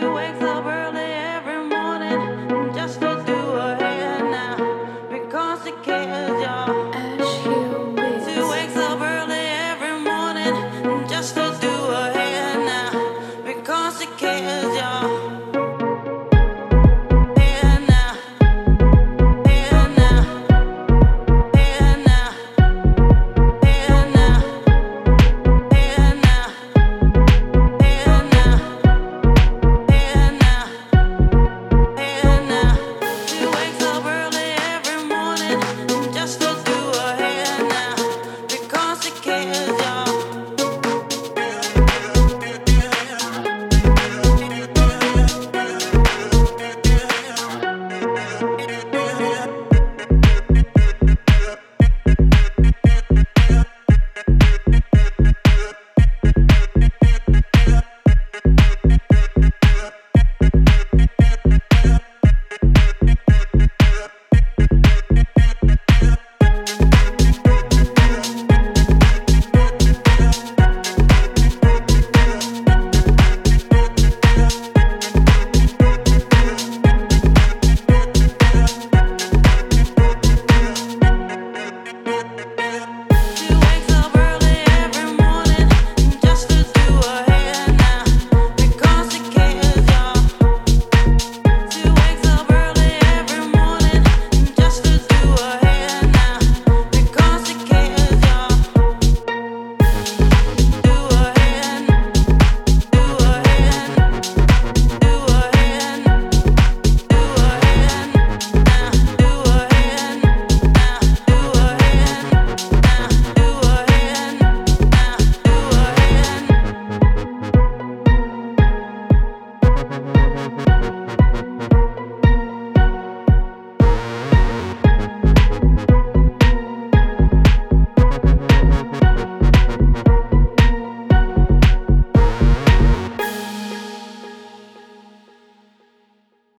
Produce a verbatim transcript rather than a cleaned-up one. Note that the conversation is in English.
wakes up early every morning just to do her hair now because she cares, y'all. She wakes up early every morning just to do her hair now because she cares, y'all.